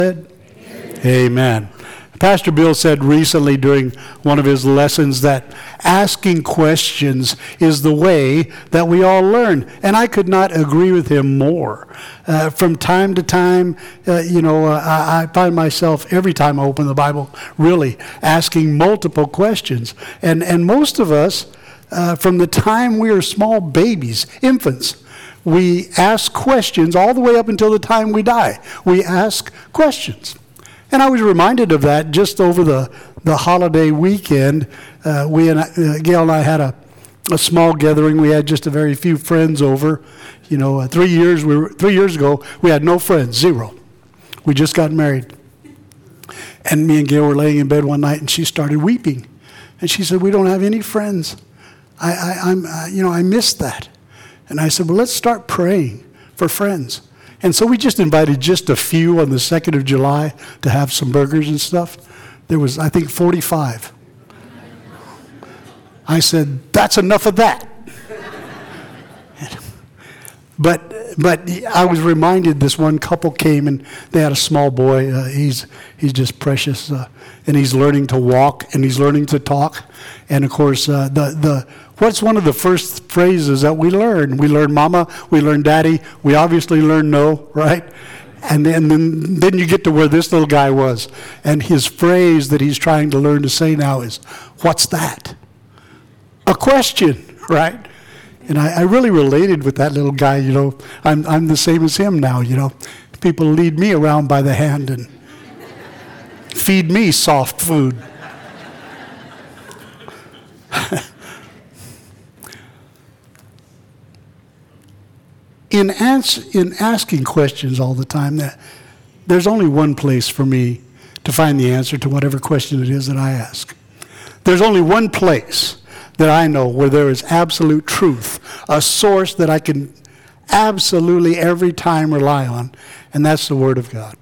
Amen. Pastor Bill said recently during one of his lessons that asking questions is the way that we all learn. And I could not agree with him more. From time to time, I find myself every time I open the Bible really asking multiple questions. And most of us, from the time we are small babies, infants, we ask questions all the way up until the time we die. We ask questions. And I was reminded of that just over the holiday weekend. Gail and I had a small gathering. We had just a very few friends over. 3 years ago, we had no friends, zero. We just got married. And me and Gail were laying in bed one night, and she started weeping. And she said, "We don't have any friends. I missed that." And I said, "Well, let's start praying for friends." And so we just invited just a few on the 2nd of July to have some burgers and stuff. There was, I think, 45. I said, "That's enough of that." But I was reminded this one couple came and they had a small boy. He's just precious, and he's learning to walk and he's learning to talk. And of course, what's one of the first phrases that we learn? We learn mama, we learn daddy, we obviously learn no, right? And then you get to where this little guy was. And his phrase that he's trying to learn to say now is, "What's that?" A question, right? And I really related with that little guy. I'm the same as him now. People lead me around by the hand and feed me soft food. In asking questions all the time, there's only one place for me to find the answer to whatever question it is that I ask. There's only one place that I know where there is absolute truth, a source that I can absolutely every time rely on, and that's the Word of God.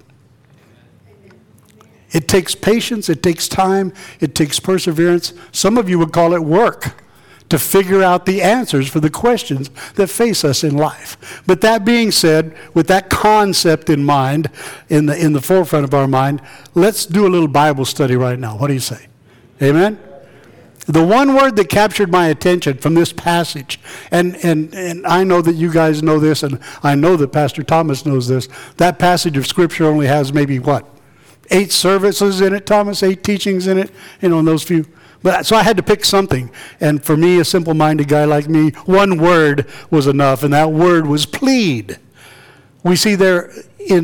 It takes patience, it takes time, it takes perseverance. Some of you would call it work to figure out the answers for the questions that face us in life. But that being said, with that concept in mind, in the forefront of our mind, let's do a little Bible study right now. What do you say? Amen? The one word that captured my attention from this passage, and I know that you guys know this, and I know that Pastor Thomas knows this, that passage of Scripture only has maybe, 8 services in it, Thomas, 8 teachings in it, in those few. But so I had to pick something. And for me, a simple-minded guy like me, one word was enough, and that word was plead. We see there,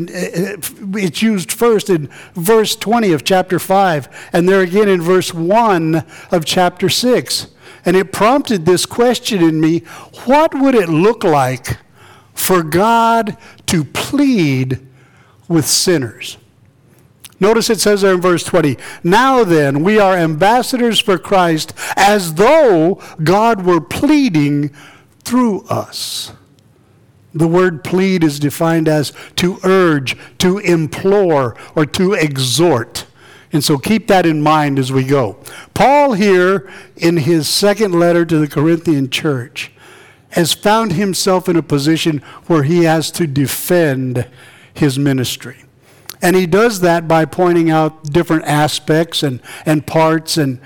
it's used first in verse 20 of chapter 5, and there again in verse 1 of chapter 6. And it prompted this question in me, what would it look like for God to plead with sinners? Notice it says there in verse 20, "Now then, we are ambassadors for Christ, as though God were pleading through us." The word plead is defined as to urge, to implore, or to exhort. And so keep that in mind as we go. Paul here, in his second letter to the Corinthian church, has found himself in a position where he has to defend his ministry. And he does that by pointing out different aspects and parts and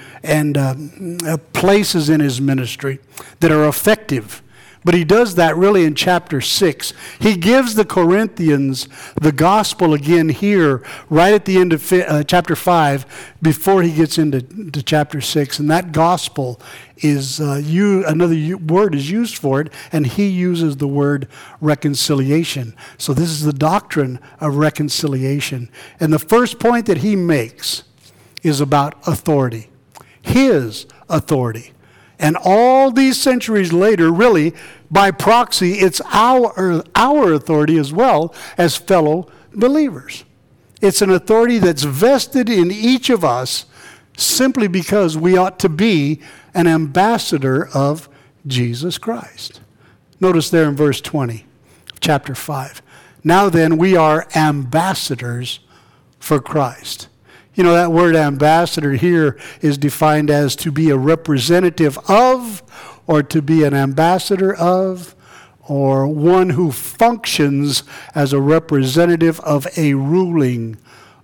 places in his ministry that are effective. But he does that really in chapter 6. He gives the Corinthians the gospel again here, right at the end of chapter 5, before he gets into chapter 6. And that gospel is, another word is used for it, and he uses the word reconciliation. So this is the doctrine of reconciliation. And the first point that he makes is about authority, his authority. And all these centuries later, really, by proxy, it's our authority as well as fellow believers. It's an authority that's vested in each of us simply because we ought to be an ambassador of Jesus Christ. Notice there in verse 20, chapter 5. "Now then, we are ambassadors for Christ." That word ambassador here is defined as to be a representative of, or to be an ambassador of, or one who functions as a representative of a ruling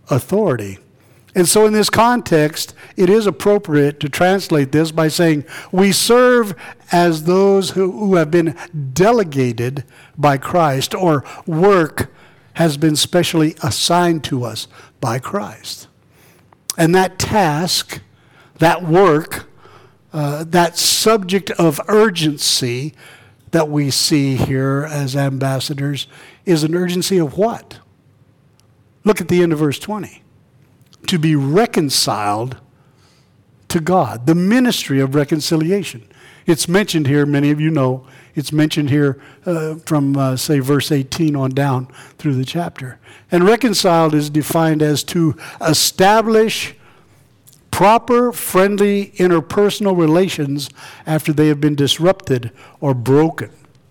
authority. And so in this context, it is appropriate to translate this by saying, we serve as those who have been delegated by Christ, or work has been specially assigned to us by Christ. And that task, that work, that subject of urgency that we see here as ambassadors is an urgency of what? Look at the end of verse 20. To be reconciled to God. The ministry of reconciliation. It's mentioned here, many of you know, it's mentioned here from, say, verse 18 on down through the chapter. And reconciled is defined as to establish proper, friendly, interpersonal relations after they have been disrupted or broken.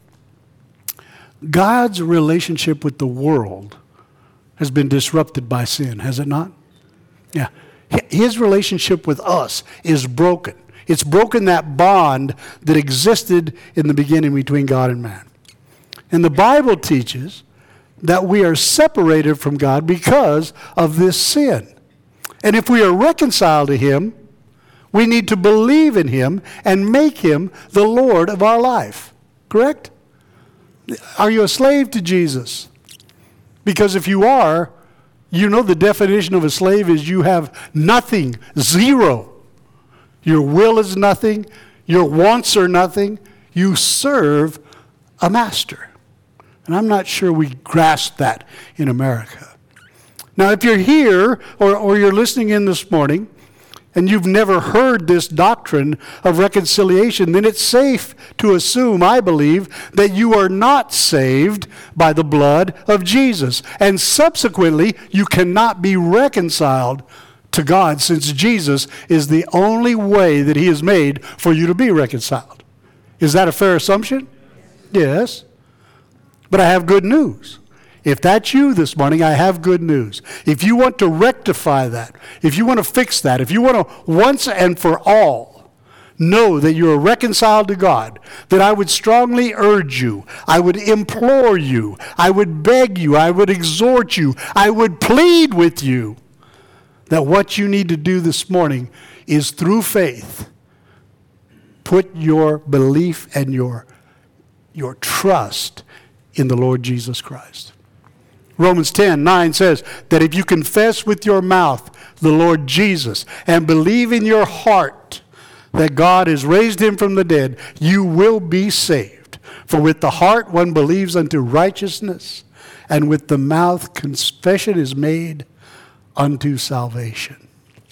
God's relationship with the world has been disrupted by sin, has it not? Yeah. His relationship with us is broken. It's broken that bond that existed in the beginning between God and man. And the Bible teaches that we are separated from God because of this sin. And if we are reconciled to Him, we need to believe in Him and make Him the Lord of our life. Correct? Are you a slave to Jesus? Because if you are, you know the definition of a slave is you have nothing, zero. Your will is nothing. Your wants are nothing. You serve a master. And I'm not sure we grasp that in America. Now, if you're here or you're listening in this morning and you've never heard this doctrine of reconciliation, then it's safe to assume, I believe, that you are not saved by the blood of Jesus. And subsequently, you cannot be reconciled to God, since Jesus is the only way that He has made for you to be reconciled. Is that a fair assumption? Yes. But I have good news. If that's you this morning, I have good news. If you want to rectify that, if you want to fix that, if you want to once and for all know that you are reconciled to God, then I would strongly urge you, I would implore you, I would beg you, I would exhort you, I would plead with you that what you need to do this morning is through faith, put your belief and your trust in the Lord Jesus Christ. Romans 10:9 says that if you confess with your mouth the Lord Jesus and believe in your heart that God has raised Him from the dead, you will be saved. For with the heart one believes unto righteousness, and with the mouth confession is made unto salvation.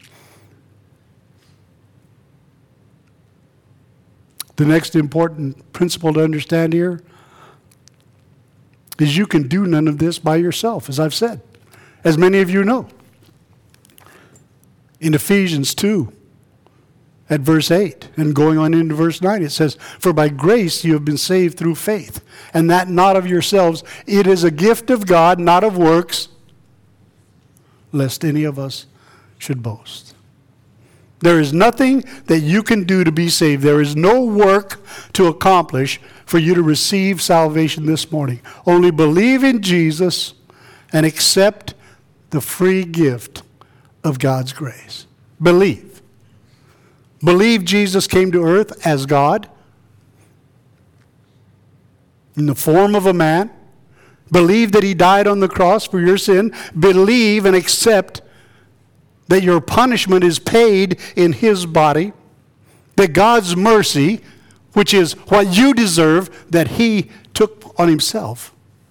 The next important principle to understand here is you can do none of this by yourself, as I've said, as many of you know. In Ephesians 2, at verse 8, and going on into verse 9, it says, "For by grace you have been saved through faith, and that not of yourselves. It is a gift of God, not of works, lest any of us should boast." There is nothing that you can do to be saved. There is no work to accomplish for you to receive salvation this morning. Only believe in Jesus and accept the free gift of God's grace. Believe. Believe Jesus came to earth as God in the form of a man. Believe that He died on the cross for your sin. Believe and accept that your punishment is paid in His body, that God's mercy, which is what you deserve, that He took on Himself,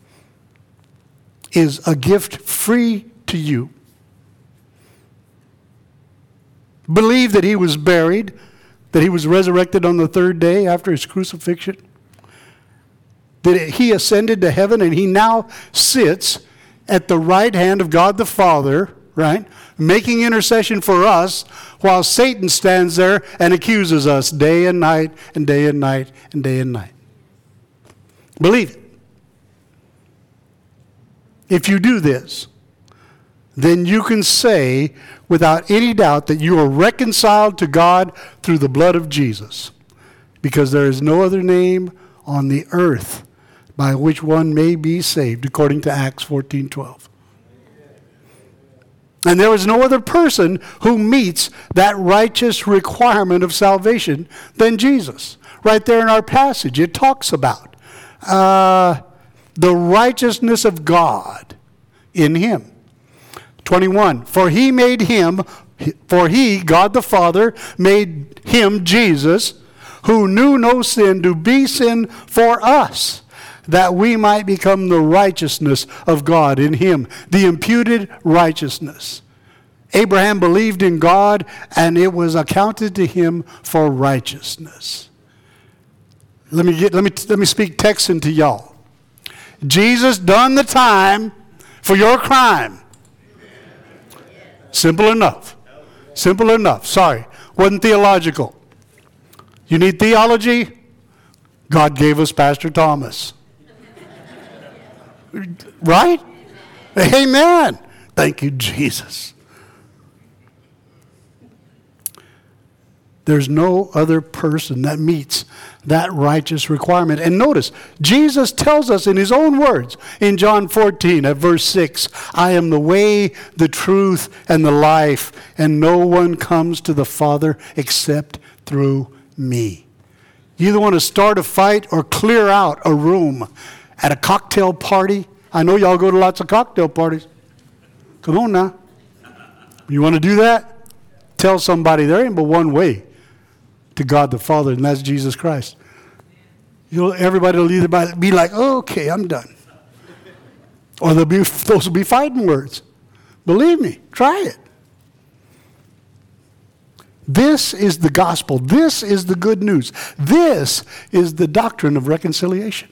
is a gift free to you. Believe that He was buried, that He was resurrected on the third day after His crucifixion, that He ascended to heaven and He now sits at the right hand of God the Father, right, making intercession for us, while Satan stands there and accuses us day and night and day and night and day and night. Believe it. If you do this, then you can say without any doubt that you are reconciled to God through the blood of Jesus, because there is no other name on the earth by which one may be saved, according to Acts 14:12. And there is no other person who meets that righteous requirement of salvation than Jesus. Right there in our passage, it talks about the righteousness of God in him. 21, for he, God the Father, made him, Jesus, who knew no sin, to be sin for us, that we might become the righteousness of God in him, the imputed righteousness. Abraham believed in God, and it was accounted to him for righteousness. Let me speak Texan to y'all. Jesus done the time for your crime. Simple enough. Simple enough. Sorry. Wasn't theological. You need theology? God gave us Pastor Thomas. Right? Amen. Thank you, Jesus. There's no other person that meets that righteous requirement. And notice, Jesus tells us in his own words in John 14 at verse 6, I am the way, the truth, and the life, and no one comes to the Father except through me. You either want to start a fight or clear out a room at a cocktail party. I know y'all go to lots of cocktail parties. Come on now. You want to do that? Tell somebody there ain't but one way to God the Father, and that's Jesus Christ. Everybody will either be like, oh, okay, I'm done. Or those will be fighting words. Believe me, try it. This is the gospel. This is the good news. This is the doctrine of reconciliation.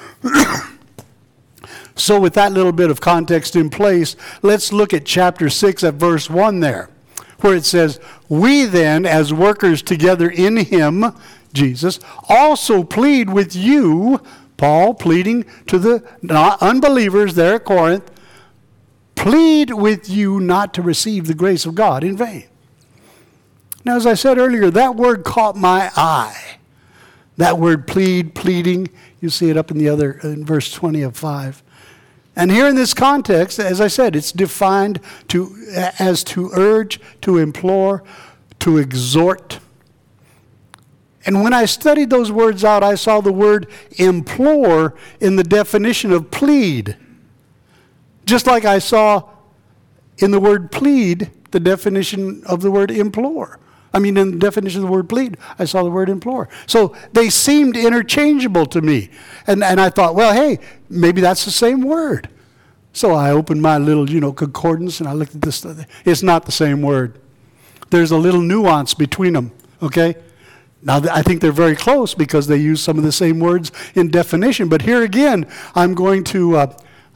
So with that little bit of context in place, let's look at chapter 6 at verse 1 there, where it says, we then, as workers together in him, Jesus, also plead with you, Paul pleading to the unbelievers there at Corinth, plead with you not to receive the grace of God in vain. Now, as I said earlier, that word caught my eye. That word plead, pleading, you see it up in verse 20 of 5. And here in this context, as I said, it's defined as to urge, to implore, to exhort. And when I studied those words out, I saw the word implore in the definition of plead. Just like I saw in the word plead the definition of the word implore. In the definition of the word plead, I saw the word implore. So they seemed interchangeable to me. And I thought, well, hey, maybe that's the same word. So I opened my little, concordance, and I looked at this. It's not the same word. There's a little nuance between them, okay? Now, I think they're very close because they use some of the same words in definition. But here again, I'm going to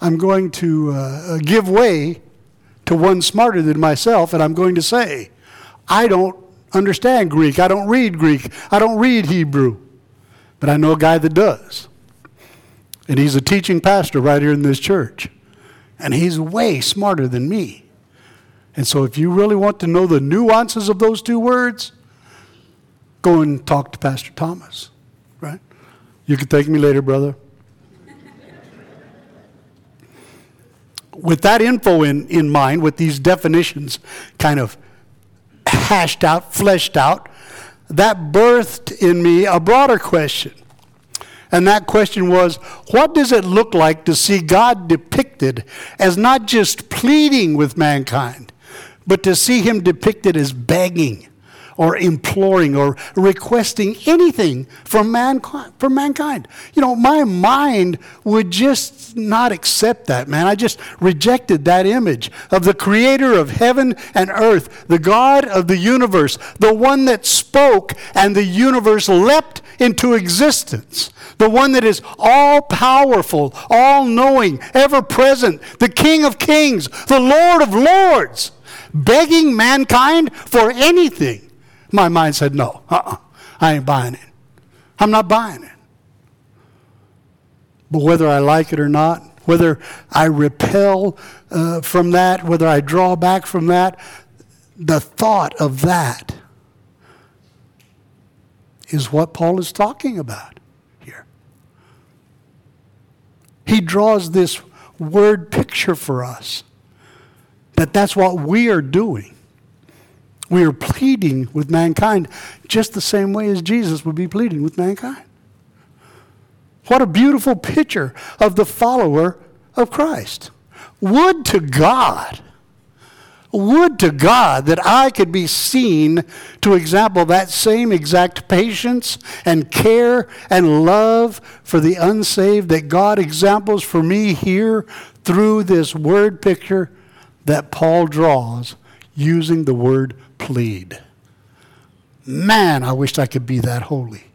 give way to one smarter than myself, and I'm going to say, I don't understand Greek. I don't read Greek. I don't read Hebrew. But I know a guy that does. And he's a teaching pastor right here in this church. And he's way smarter than me. And so if you really want to know the nuances of those two words, go and talk to Pastor Thomas, right? You can thank me later, brother. With that info in mind, with these definitions kind of hashed out, fleshed out, that birthed in me a broader question. And that question was, what does it look like to see God depicted as not just pleading with mankind, but to see him depicted as begging or imploring or requesting anything from mankind? My mind would just not accept that, man. I just rejected that image of the creator of heaven and earth, the God of the universe, the one that spoke and the universe leapt into existence, the one that is all-powerful, all-knowing, ever-present, the King of kings, the Lord of lords, begging mankind for anything. My mind said, no, I ain't buying it. I'm not buying it. But whether I like it or not, whether I repel from that, whether I draw back from that, the thought of that is what Paul is talking about here. He draws this word picture for us. That's what we are doing. We are pleading with mankind just the same way as Jesus would be pleading with mankind. What a beautiful picture of the follower of Christ. Would to God that I could be seen to example that same exact patience and care and love for the unsaved that God examples for me here through this word picture that Paul draws using the word plead. Man, I wished I could be that holy.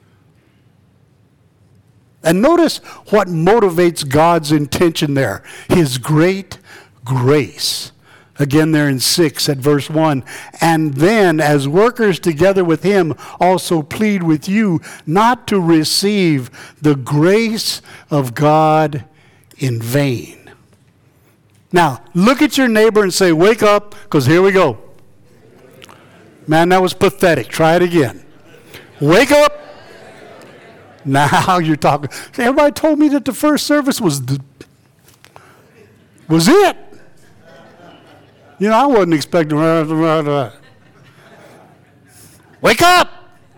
And notice what motivates God's intention there. His great grace. Again there in 6 at verse 1. And then as workers together with him also plead with you not to receive the grace of God in vain. Now, look at your neighbor and say, wake up, because here we go. Man, that was pathetic. Try it again. Wake up. Now you're talking. Everybody told me that the first service was it. You know, I wasn't expecting. Wake up.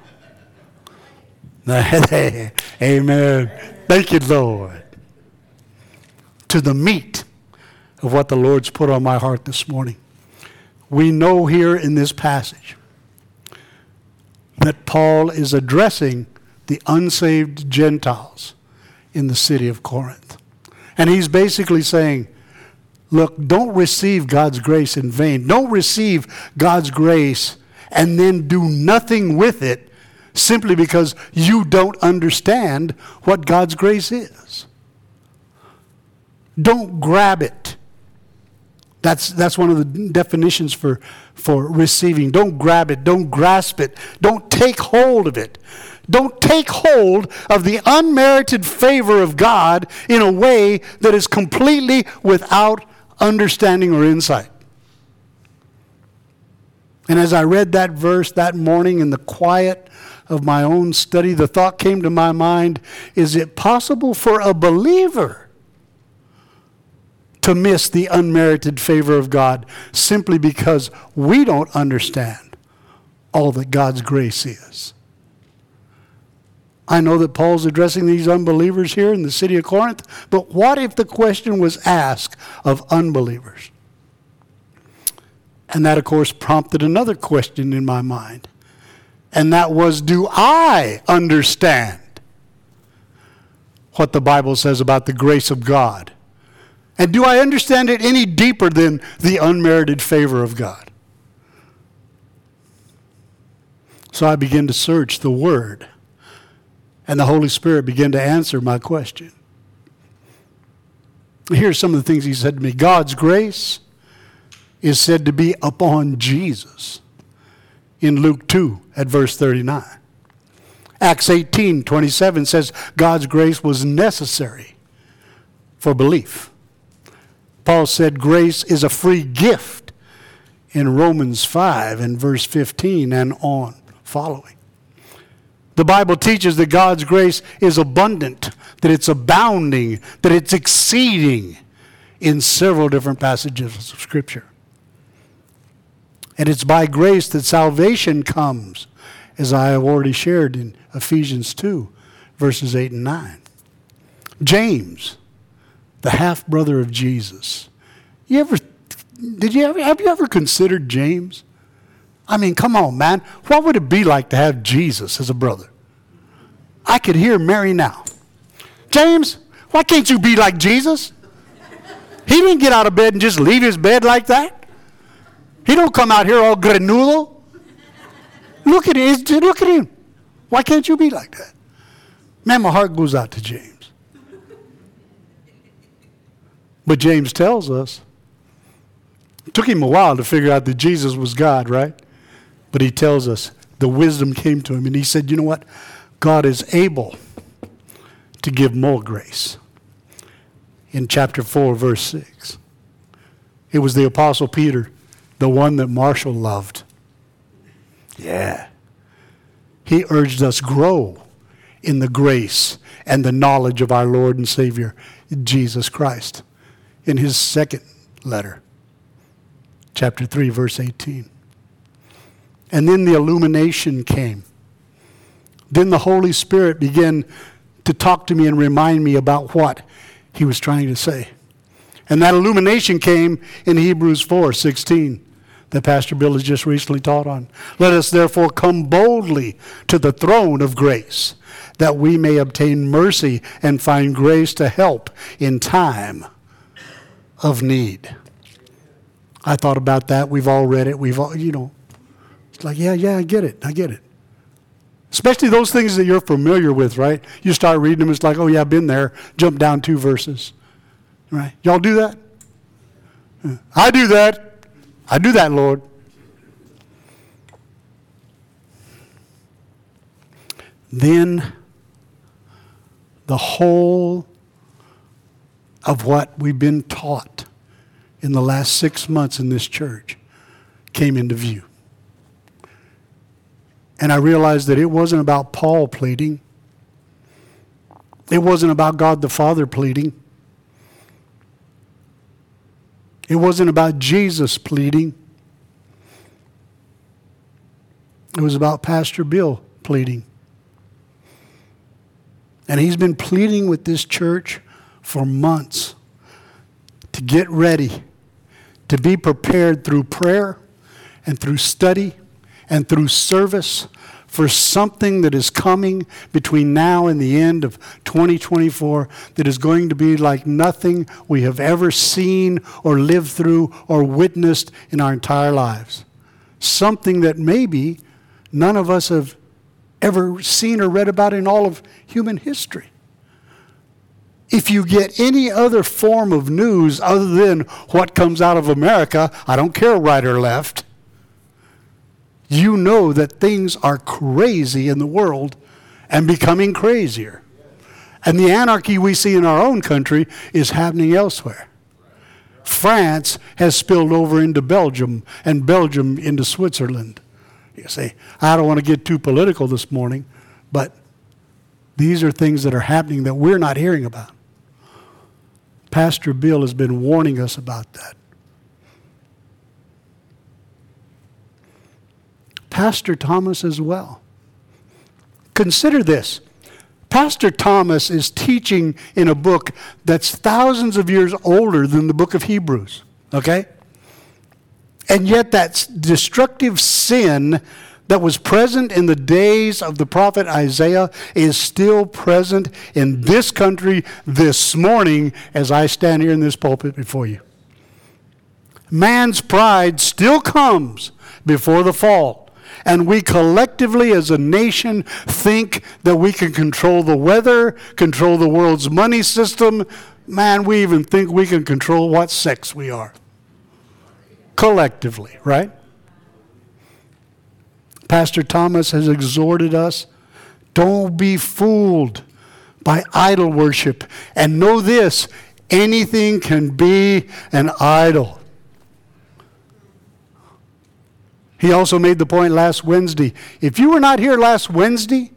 Amen. Thank you, Lord. To the meat of what the Lord's put on my heart this morning. We know here in this passage that Paul is addressing the unsaved Gentiles in the city of Corinth. And he's basically saying, look, don't receive God's grace in vain. Don't receive God's grace and then do nothing with it simply because you don't understand what God's grace is. Don't grab it. That's one of the definitions for receiving. Don't grab it. Don't grasp it. Don't take hold of it. Don't take hold of the unmerited favor of God in a way that is completely without understanding or insight. And as I read that verse that morning in the quiet of my own study, the thought came to my mind, is it possible for a believer to miss the unmerited favor of God simply because we don't understand all that God's grace is? I know that Paul's addressing these unbelievers here in the city of Corinth, but what if the question was asked of unbelievers? And that, of course, prompted another question in my mind. And that was, do I understand what the Bible says about the grace of God? And do I understand it any deeper than the unmerited favor of God? So I began to search the Word, and the Holy Spirit began to answer my question. Here's some of the things he said to me. God's grace is said to be upon Jesus in Luke 2 at verse 39. Acts 18:27 says God's grace was necessary for belief. Paul said grace is a free gift in Romans 5 and verse 15 and on following. The Bible teaches that God's grace is abundant, that it's abounding, that it's exceeding in several different passages of Scripture. And it's by grace that salvation comes, as I have already shared in Ephesians 2, verses 8 and 9. James, the half-brother of Jesus. Have you ever considered James? I mean, come on, man. What would it be like to have Jesus as a brother? I could hear Mary now. James, why can't you be like Jesus? He didn't get out of bed and just leave his bed like that. He don't come out here all grenudo. Look at him. Why can't you be like that? Man, my heart goes out to James. But James tells us, it took him a while to figure out that Jesus was God, right? But he tells us the wisdom came to him, and he said, you know what? God is able to give more grace. In chapter 4, verse 6. It was the Apostle Peter, the one that Marshall loved. Yeah. He urged us grow in the grace and the knowledge of our Lord and Savior, Jesus Christ, in his second letter. chapter 3, verse 18. And then the illumination came. Then the Holy Spirit began to talk to me and remind me about what he was trying to say. And that illumination came in Hebrews 4:16 that Pastor Bill has just recently taught on. Let us therefore come boldly to the throne of grace, that we may obtain mercy and find grace to help in time of need. I thought about that. We've all read it. We've all, it's like, yeah, I get it. Especially those things that you're familiar with, right? You start reading them, it's like, oh yeah, I've been there. Jump down 2 verses. Right? Y'all do that? I do that. I do that, Lord. Then the whole of what we've been taught in the last 6 months in this church came into view. And I realized that it wasn't about Paul pleading. It wasn't about God the Father pleading. It wasn't about Jesus pleading. It was about Pastor Bill pleading. And he's been pleading with this church for months to get ready, to be prepared through prayer and through study and through service for something that is coming between now and the end of 2024 that is going to be like nothing we have ever seen or lived through or witnessed in our entire lives. Something that maybe none of us have ever seen or read about in all of human history. If you get any other form of news other than what comes out of America, I don't care right or left, you know that things are crazy in the world and becoming crazier. And the anarchy we see in our own country is happening elsewhere. France has spilled over into Belgium and Belgium into Switzerland. You say, I don't want to get too political this morning, but these are things that are happening that we're not hearing about. Pastor Bill has been warning us about that. Pastor Thomas as well. Consider this. Pastor Thomas is teaching in a book that's thousands of years older than the book of Hebrews, okay? And yet that destructive sin that was present in the days of the prophet Isaiah is still present in this country this morning as I stand here in this pulpit before you. Man's pride still comes before the fall. And we collectively as a nation think that we can control the weather, control the world's money system. Man, we even think we can control what sex we are. Collectively, right? Pastor Thomas has exhorted us, don't be fooled by idol worship. And know this, anything can be an idol. He also made the point last Wednesday. If you were not here last Wednesday,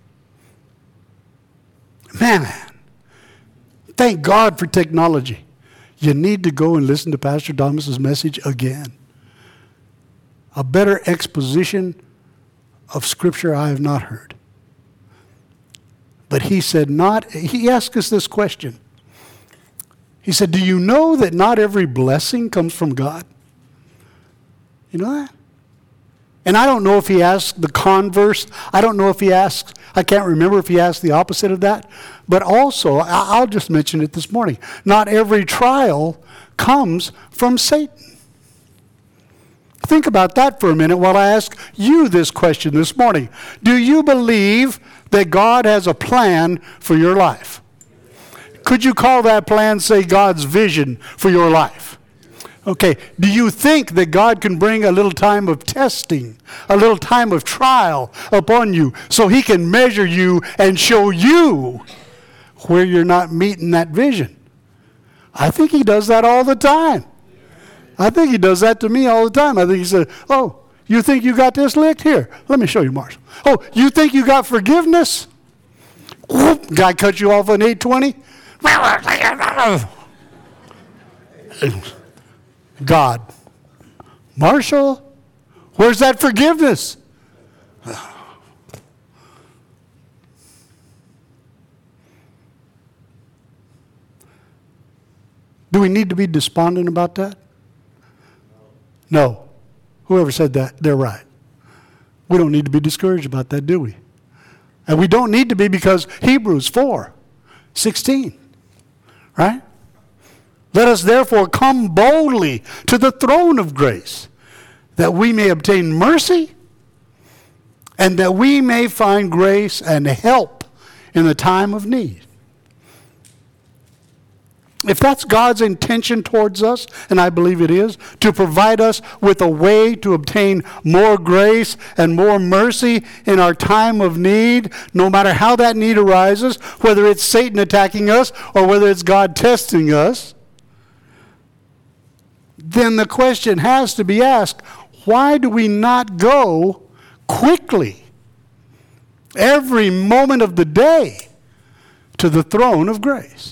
man, thank God for technology. You need to go and listen to Pastor Thomas's message again. A better exposition of Scripture I have not heard. But he said he asked us this question. He said, do you know that not every blessing comes from God? You know that? And I don't know if he asked the converse. I don't know if he asked, I can't remember if he asked the opposite of that. But also, I'll just mention it this morning. Not every trial comes from Satan. Think about that for a minute while I ask you this question this morning. Do you believe that God has a plan for your life? Could you call that plan, say, God's vision for your life? Okay, do you think that God can bring a little time of testing, a little time of trial upon you so he can measure you and show you where you're not meeting that vision? I think he does that all the time. I think he does that to me all the time. I think he said, oh, you think you got this licked? Here, let me show you, Marshall. Oh, you think you got forgiveness? Whoop, guy cut you off on 820? God. Marshall, where's that forgiveness? Do we need to be despondent about that? No. Whoever said that, they're right. We don't need to be discouraged about that, do we? And we don't need to be, because Hebrews 4:16, right? Let us therefore come boldly to the throne of grace, that we may obtain mercy and that we may find grace and help in the time of need. If that's God's intention towards us, and I believe it is, to provide us with a way to obtain more grace and more mercy in our time of need, no matter how that need arises, whether it's Satan attacking us or whether it's God testing us, then the question has to be asked, why do we not go quickly, every moment of the day, to the throne of grace?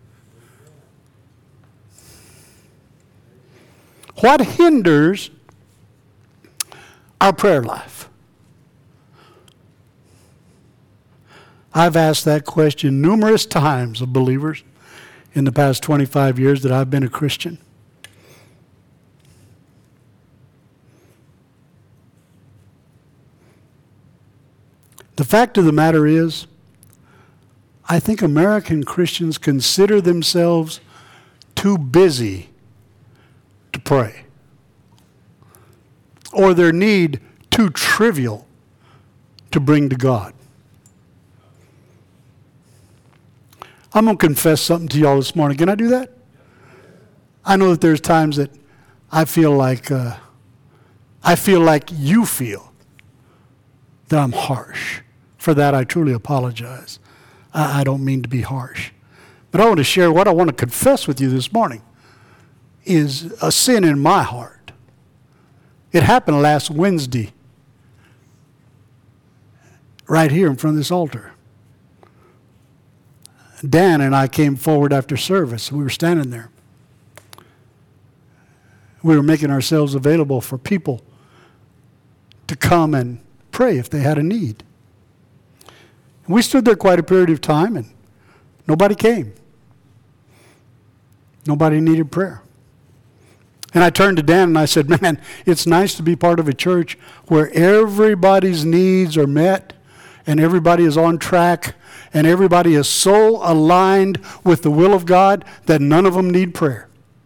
What hinders our prayer life? I've asked that question numerous times of believers in the past 25 years that I've been a Christian. The fact of the matter is, I think American Christians consider themselves too busy to pray, or their need too trivial to bring to God. I'm going to confess something to y'all this morning. Can I do that? I know that there's times that I feel like you feel that I'm harsh. For that, I truly apologize. I don't mean to be harsh. But I want to share what I want to confess with you this morning is a sin in my heart. It happened last Wednesday, right here in front of this altar. Dan and I came forward after service. We were standing there. We were making ourselves available for people to come and pray if they had a need. We stood there quite a period of time, and nobody came. Nobody needed prayer. And I turned to Dan and I said, man, it's nice to be part of a church where everybody's needs are met and everybody is on track and everybody is so aligned with the will of God that none of them need prayer.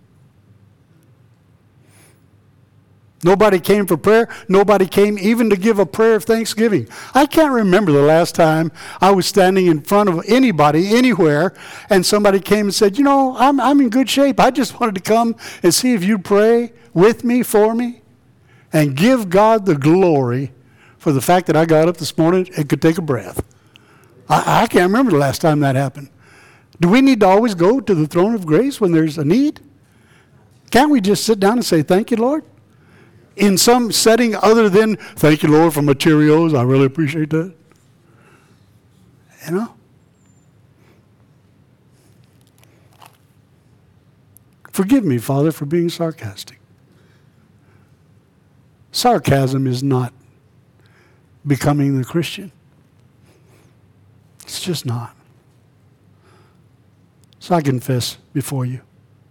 Nobody came for prayer. Nobody came even to give a prayer of thanksgiving. I can't remember the last time I was standing in front of anybody, anywhere, and somebody came and said, you know, I'm in good shape. I just wanted to come and see if you'd pray with me, for me, and give God the glory for the fact that I got up this morning and could take a breath. I can't remember the last time that happened. Do we need to always go to the throne of grace when there's a need? Can't we just sit down and say, thank you, Lord? In some setting other than, thank you, Lord, for my Cheerios. I really appreciate that. You know? Forgive me, Father, for being sarcastic. Sarcasm is not becoming the Christian. It's just not. So I confess before you.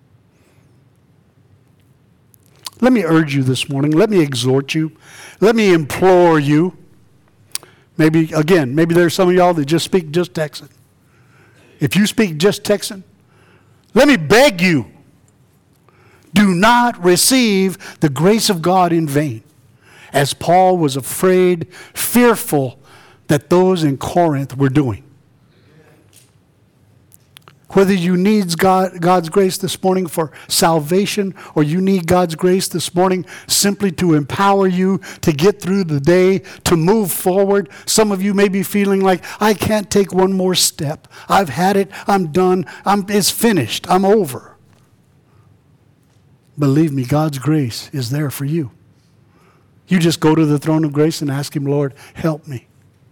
Let me urge you this morning. Let me exhort you. Let me implore you. Maybe there's some of y'all that just speak just Texan. If you speak just Texan, let me beg you, do not receive the grace of God in vain. As Paul was afraid, fearful that those in Corinth were doing. Whether you need God's grace this morning for salvation, or you need God's grace this morning simply to empower you to get through the day, to move forward. Some of you may be feeling like, I can't take one more step. I've had it. I'm done. It's finished. I'm over. Believe me, God's grace is there for you. You just go to the throne of grace and ask Him, Lord, help me.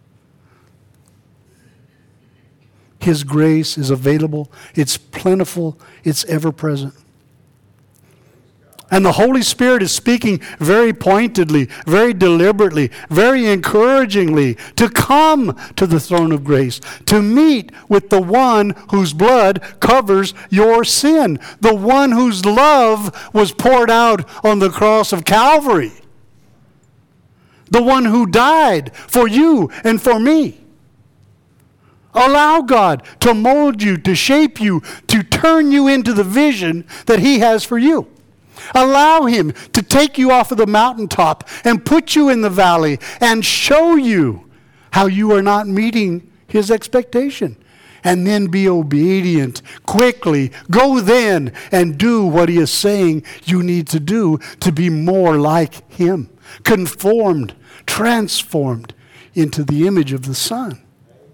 His grace is available. It's plentiful. It's ever present. And the Holy Spirit is speaking very pointedly, very deliberately, very encouragingly to come to the throne of grace, to meet with the one whose blood covers your sin, the one whose love was poured out on the cross of Calvary, the one who died for you and for me. Allow God to mold you, to shape you, to turn you into the vision that He has for you. Allow Him to take you off of the mountaintop and put you in the valley and show you how you are not meeting His expectation. And then be obedient quickly. Go then and do what He is saying you need to do to be more like Him. Conformed, transformed into the image of the Son.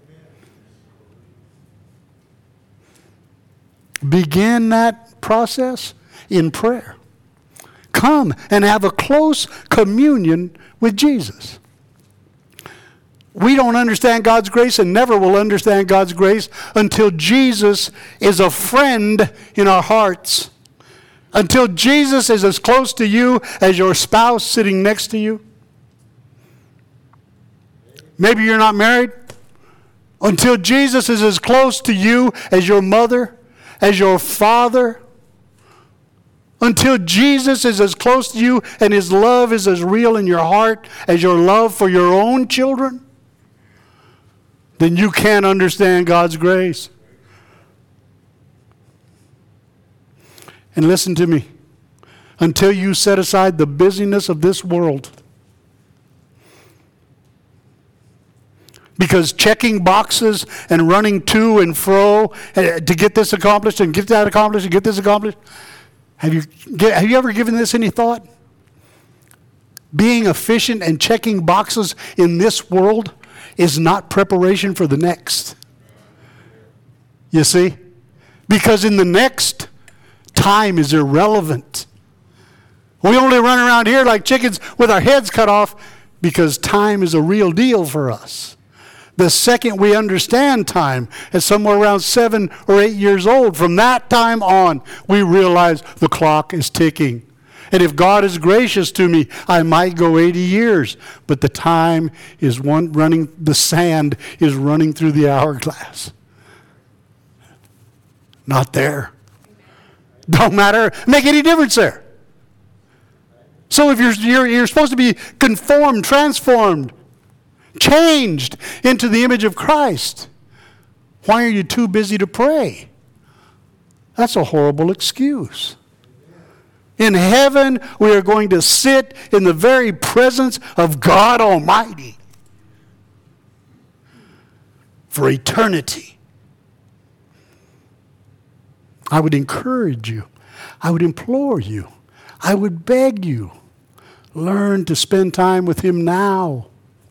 Begin that process in prayer. Come and have a close communion with Jesus. We don't understand God's grace and never will understand God's grace until Jesus is a friend in our hearts. Until Jesus is as close to you as your spouse sitting next to you. Maybe you're not married. Until Jesus is as close to you as your mother, as your father. Until Jesus is as close to you and His love is as real in your heart as your love for your own children, then you can't understand God's grace. And listen to me. Until you set aside the busyness of this world, because checking boxes and running to and fro to get this accomplished and get that accomplished and get this accomplished, have you ever given this any thought? Being efficient and checking boxes in this world is not preparation for the next. You see? Because in the next, time is irrelevant. We only run around here like chickens with our heads cut off because time is a real deal for us. The second we understand time, at somewhere around 7 or 8 years old, from that time on, we realize the clock is ticking. And if God is gracious to me, I might go 80 years. But the time is running, the sand is running through the hourglass. Not there. Don't matter, make any difference there. So if you're supposed to be conformed, transformed, changed into the image of Christ, why are you too busy to pray? That's a horrible excuse. In heaven, we are going to sit in the very presence of God Almighty for eternity. I would encourage you. I would implore you. I would beg you. Learn to spend time with Him now.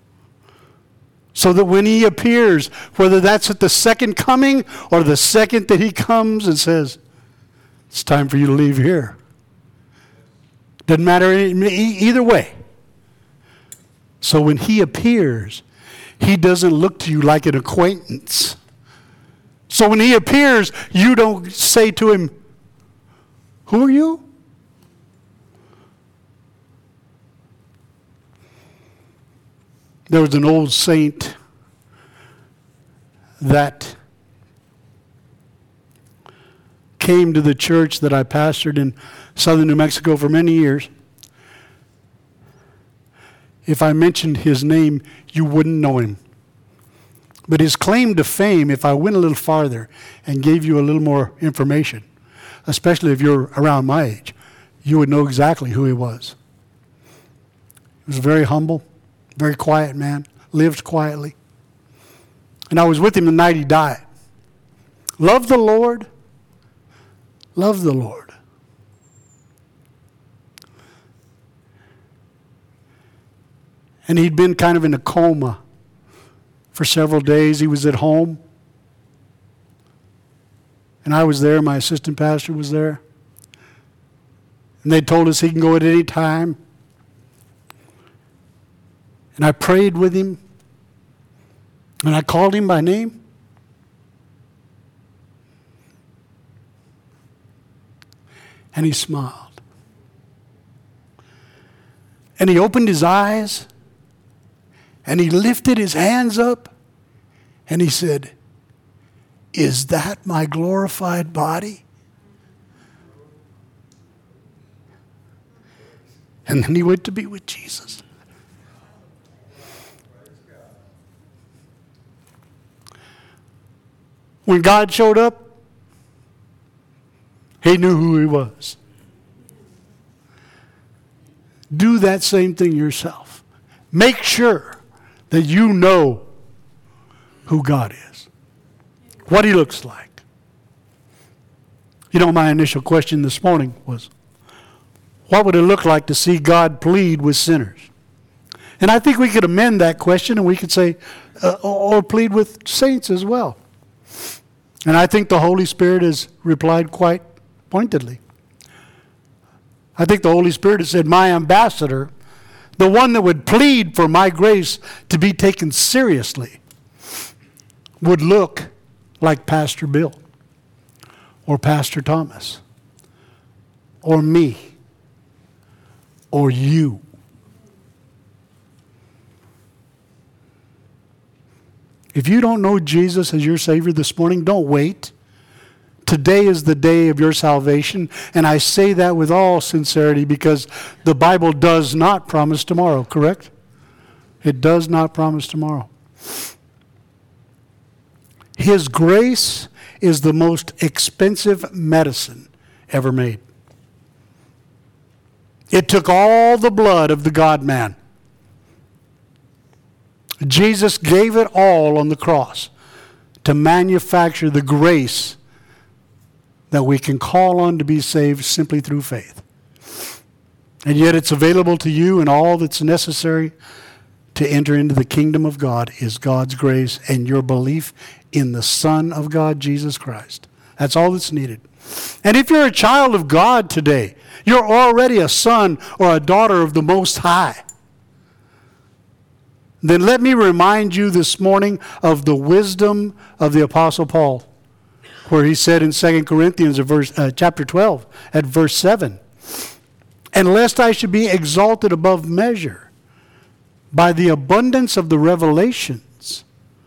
So that when He appears, whether that's at the second coming or the second that He comes and says, it's time for you to leave here. Doesn't matter either way. So when He appears, He doesn't look to you like an acquaintance. So when He appears, you don't say to Him, who are you? There was an old saint that came to the church that I pastored in southern New Mexico for many years. If I mentioned his name, you wouldn't know him. But his claim to fame, if I went a little farther and gave you a little more information, especially if you're around my age, you would know exactly who he was. He was very humble, very quiet man, lived quietly. And I was with him the night he died. Loved the Lord. Loved the Lord. And he'd been kind of in a coma for several days. He was at home. And I was there. My assistant pastor was there. And they told us he can go at any time. And I prayed with him. And I called him by name. And he smiled. And he opened his eyes, and he lifted his hands up, and he said, "Is that my glorified body?" And then he went to be with Jesus. When God showed up, he knew who he was. Do that same thing yourself. Make sure that you know who God is, what he looks like. You know, my initial question this morning was, what would it look like to see God plead with sinners? And I think we could amend that question and we could say, or plead with saints as well. And I think the Holy Spirit has replied quite pointedly. I think the Holy Spirit has said, my ambassador, the one that would plead for my grace to be taken seriously, would look like Pastor Bill or Pastor Thomas or me or you. If you don't know Jesus as your Savior this morning, don't wait. Today is the day of your salvation, and I say that with all sincerity because the Bible does not promise tomorrow, correct? It does not promise tomorrow. His grace is the most expensive medicine ever made. It took all the blood of the God-man. Jesus gave it all on the cross to manufacture the grace that we can call on to be saved simply through faith. And yet it's available to you, and all that's necessary to enter into the kingdom of God is God's grace and your belief in the Son of God, Jesus Christ. That's all that's needed. And if you're a child of God today, you're already a son or a daughter of the Most High. Then let me remind you this morning of the wisdom of the Apostle Paul, where he said in 2 Corinthians chapter 12 at verse 7, "And lest I should be exalted above measure by the abundance of the revelations,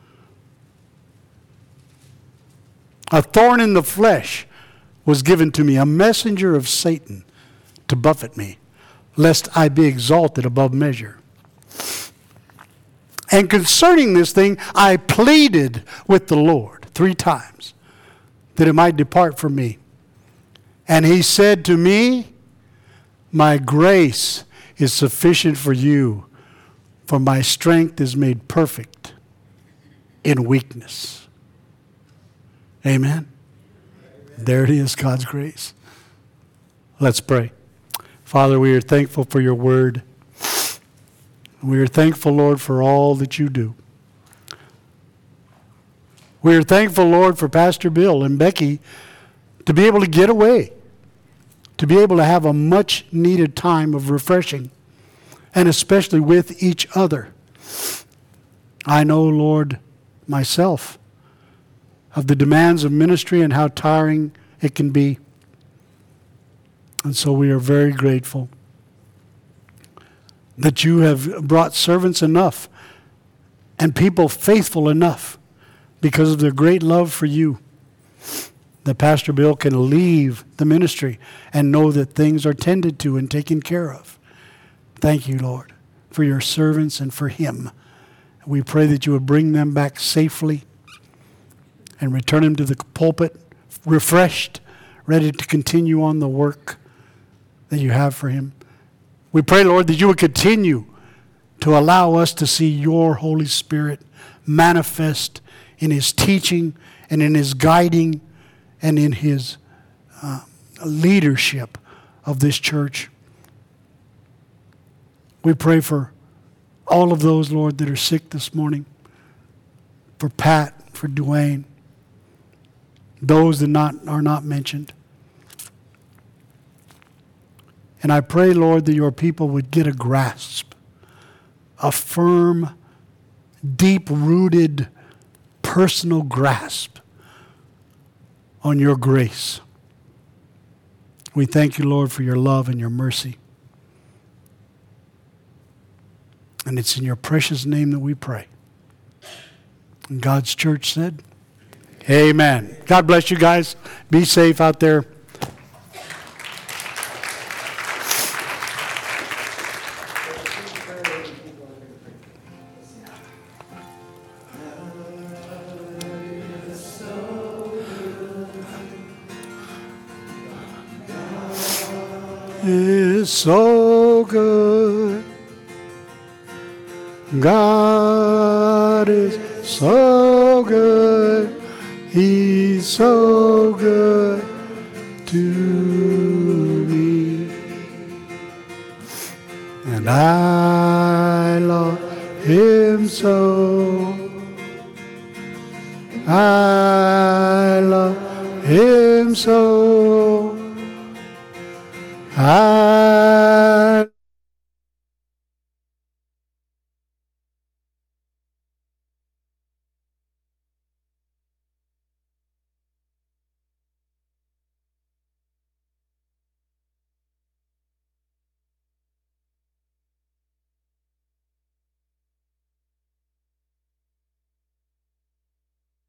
a thorn in the flesh was given to me, a messenger of Satan to buffet me, lest I be exalted above measure. And concerning this thing, I pleaded with the Lord 3 times, that it might depart from me. And he said to me, my grace is sufficient for you, for my strength is made perfect in weakness." Amen. There it is, God's grace. Let's pray. Father, we are thankful for your word. We are thankful, Lord, for all that you do. We are thankful, Lord, for Pastor Bill and Becky to be able to get away, to be able to have a much-needed time of refreshing, and especially with each other. I know, Lord, myself, of the demands of ministry and how tiring it can be. And so we are very grateful that you have brought servants enough and people faithful enough because of their great love for you, that Pastor Bill can leave the ministry and know that things are tended to and taken care of. Thank you, Lord, for your servants and for him. We pray that you would bring them back safely and return him to the pulpit refreshed, ready to continue on the work that you have for him. We pray, Lord, that you would continue to allow us to see your Holy Spirit manifest in his teaching and in his guiding and in his leadership of this church. We pray for all of those, Lord, that are sick this morning, for Pat, for Dwayne, those that are not mentioned. And I pray, Lord, that your people would get a grasp, a firm, deep-rooted, personal grasp on your grace. We thank you, Lord, for your love and your mercy. And it's in your precious name that we pray. And God's church said, amen. God bless you guys. Be safe out there. Is so good. God is so good. He's so good to me. And I love him so. I love him so. I